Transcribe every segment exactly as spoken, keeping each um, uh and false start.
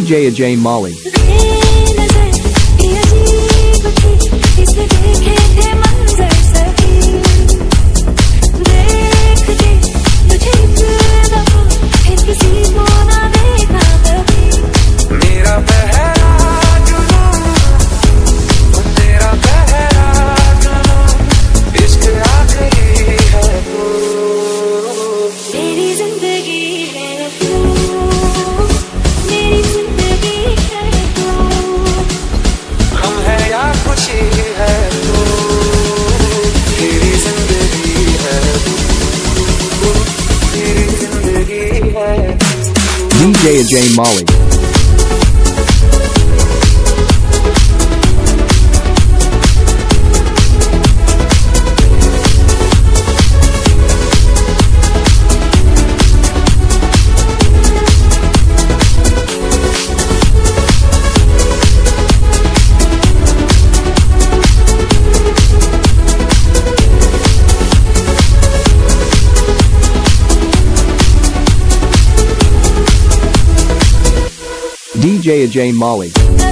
D J Ajay Molly. D J Ajay Molly. D J Ajay Molly.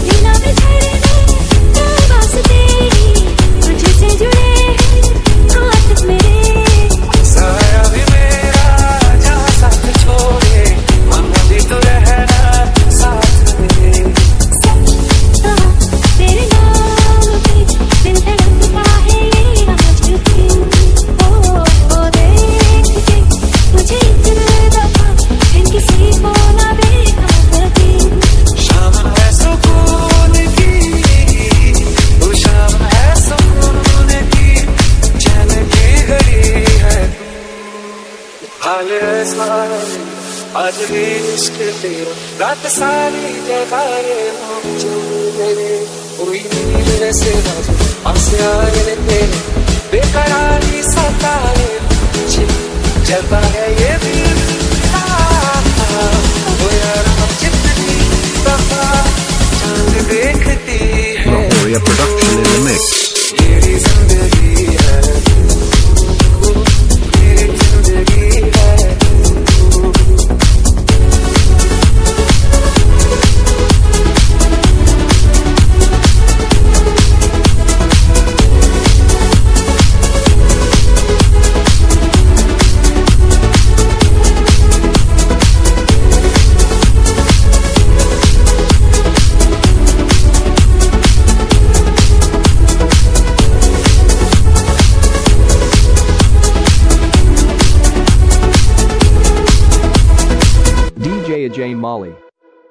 आज भी इश्क तेरा रात सारी जगाए मेरे कोई नींद से बाजू पास आए तेरे बेकरारी सताए मुझे जलता है ये दिल वो यार हम जितनी दफा चांद देखती है Mahoria production in the mix. मेरी जिंदगी है मेरी जिंदगी है D J Ajay Molly.